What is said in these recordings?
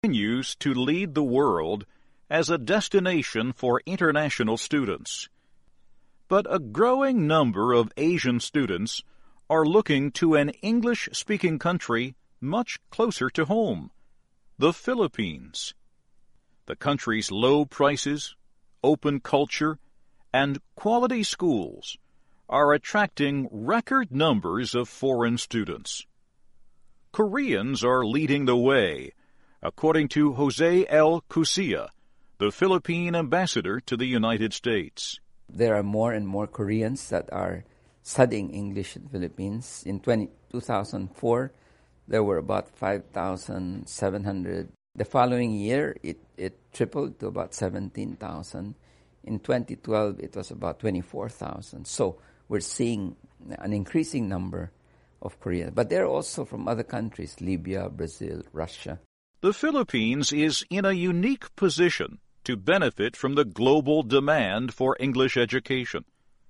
continues to lead the world as a destination for international students. But a growing number of Asian students are looking to an English-speaking country much closer to home, the Philippines. The country's low prices, open culture, and quality schools are attracting record numbers of foreign students. Koreans are leading the way, according to Jose L. Cusia, the Philippine ambassador to the United States. There are more and more Koreans that are studying English in the Philippines. In 2004, there were about 5,700. The following year, it tripled to about 17,000. In 2012, it was about 24,000. So we're seeing an increasing number of Koreans. But they're also from other countries, Libya, Brazil, Russia. The Philippines is in a unique position to benefit from the global demand for English education.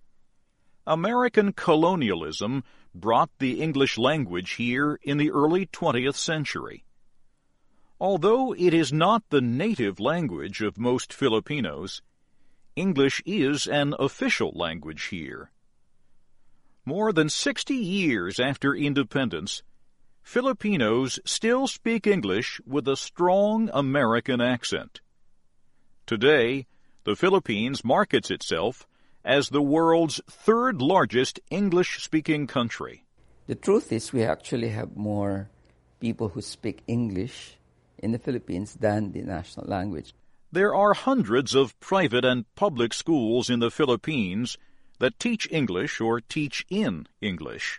American colonialism brought the English language here in the early 20th century. Although it is not the native language of most Filipinos, English is an official language here. More than 60 years after independence, Filipinos still speak English with a strong American accent. Today, the Philippines markets itself as the world's third largest English-speaking country. The truth is we actually have more people who speak English in the Philippines than the national language. There are hundreds of private and public schools in the Philippines that teach English or teach in English.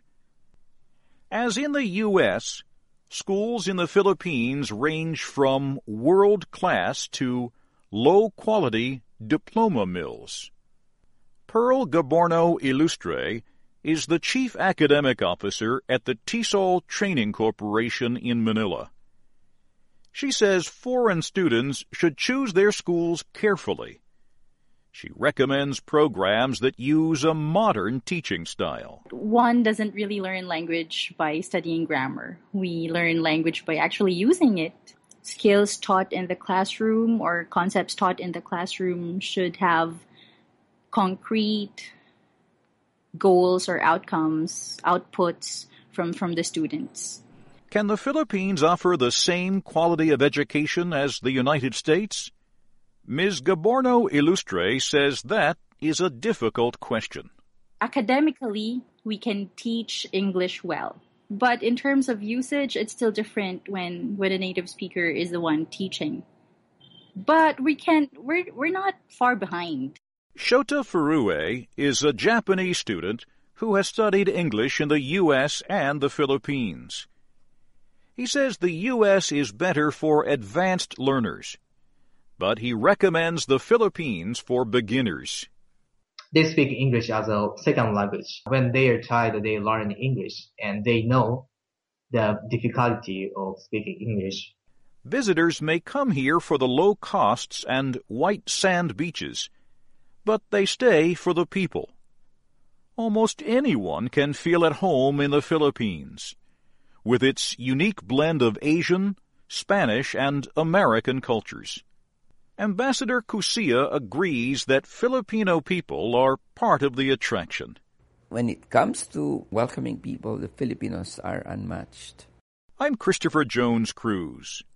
As in the U.S., schools in the Philippines range from world-class to low-quality diploma mills. Pearl Gaborno Ilustre is the Chief Academic Officer at the TESOL Training Corporation in Manila. She says foreign students should choose their schools carefully. She recommends programs that use a modern teaching style. One doesn't really learn language by studying grammar. We learn language by actually using it. Skills taught in the classroom or concepts taught in the classroom should have concrete goals or outcomes, outputs from the students. Can the Philippines offer the same quality of education as the United States? Ms. Gaborno Ilustre says that is a difficult question. Academically, we can teach English well. But in terms of usage, it's still different when a native speaker is the one teaching. But we're not far behind. Shota Furue is a Japanese student who has studied English in the U.S. and the Philippines. He says the U.S. is better for advanced learners, but he recommends the Philippines for beginners. They speak English as a second language. When they are a child, they learn English, and they know the difficulty of speaking English. Visitors may come here for the low costs and white sand beaches, but they stay for the people. Almost anyone can feel at home in the Philippines, with its unique blend of Asian, Spanish, and American cultures. Ambassador Cusia agrees that Filipino people are part of the attraction. When it comes to welcoming people, the Filipinos are unmatched. I'm Christopher Jones Cruz.